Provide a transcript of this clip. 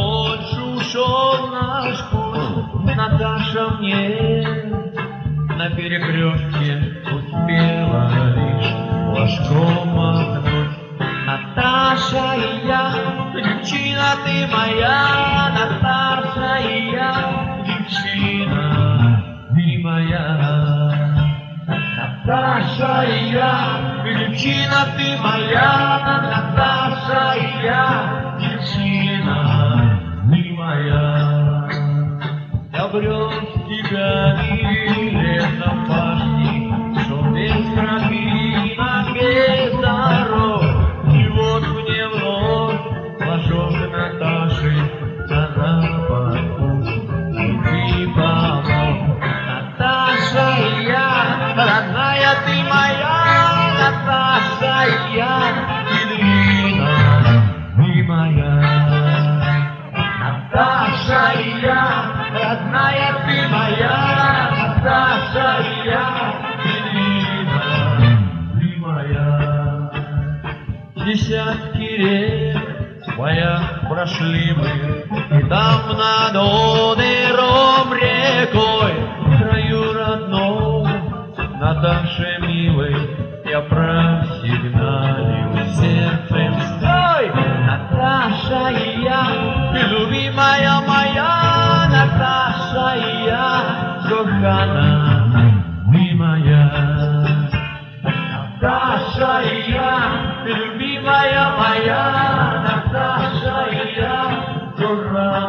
дольше ушел наш путь, Наташа мне на перекрестке успела лишь флажком махнуть. Наташа и я, девчина ты моя, Наташа и я, девчина ты моя. Наташа и я, девчина ты моя, Наташа и я, девчина ты моя. Я брел тебя летом пашни, шел без тропинок, без дорог, и вот мне вновь флажок Наташи, она помог, и ты помог. Наташа и я, родная ты моя, Наташа и я, Ильина ты моя. Наташа и я, родная ты моя, Наташа и я, Ильина ты моя. Десятки рек в боях прошли мы, и там над Одером рекой, в краю родном, Наташе милой, я просигналил сердцем. Стой! Наташа и я, ты любимая моя, Наташа и я, кохана ты моя. Наташа и я, ты любимая моя, Наташа и я, кохана.